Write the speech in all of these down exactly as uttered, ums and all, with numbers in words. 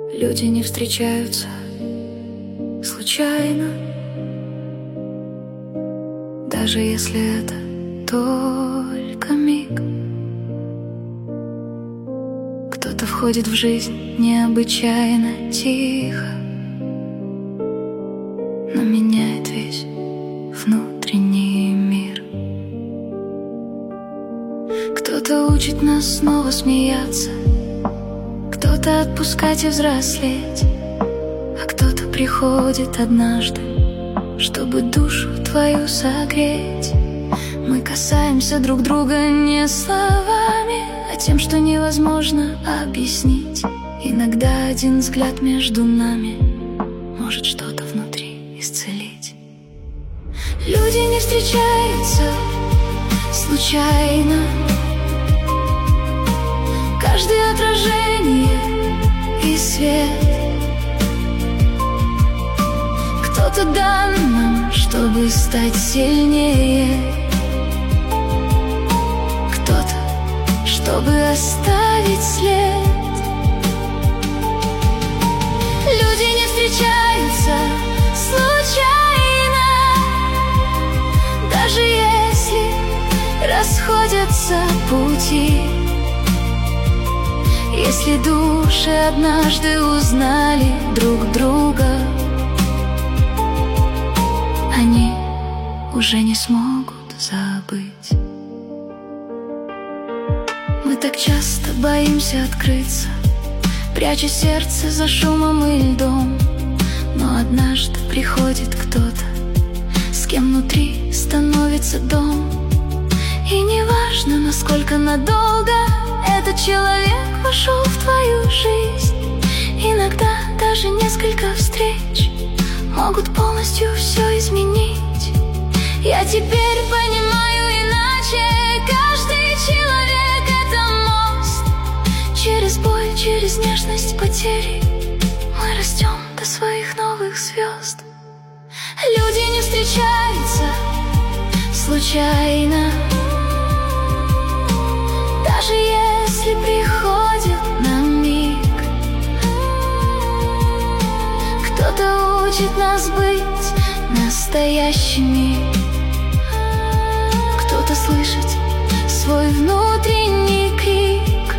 Люди не встречаются случайно, даже если это только миг. Кто-то входит в жизнь необычайно тихо, но меняет весь внутренний мир. Кто-то учит нас снова смеяться, кто-то отпускать и взрослеть, а кто-то приходит однажды, чтобы душу твою согреть. Мы касаемся друг друга не словами, а тем, что невозможно объяснить. Иногда один взгляд между нами может что-то внутри исцелить. Люди не встречаются случайно, каждое отражение и свет. Кто-то дан нам, чтобы стать сильнее, кто-то, чтобы оставить след. Люди не встречаются случайно, даже если расходятся пути. Если души однажды узнали друг друга, они уже не смогут забыть. Мы так часто боимся открыться, пряча сердце за шумом и льдом. Но однажды приходит кто-то, с кем внутри становится дом. И неважно, насколько надолго этот человек вошел в твою жизнь, иногда даже несколько встреч могут полностью все изменить. Я теперь понимаю иначе, каждый человек — это мост. Через боль, через нежность, потери мы растем до своих новых звезд. Люди не встречаются случайно, даже если приходят на миг. Кто-то учит нас быть настоящими, кто-то слышит свой внутренний крик.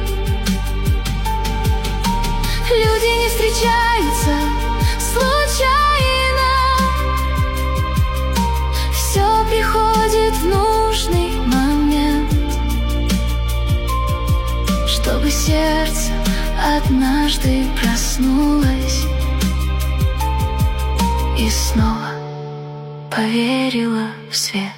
Люди не встречаются случайно, все приходит в нужный момент, чтобы сердце однажды проснулось и снова поверила в свет.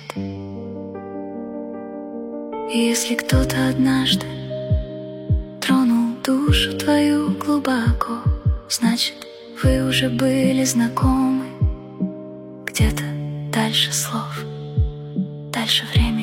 И если кто-то однажды тронул душу твою глубоко, значит, вы уже были знакомы где-то дальше слов, дальше времени.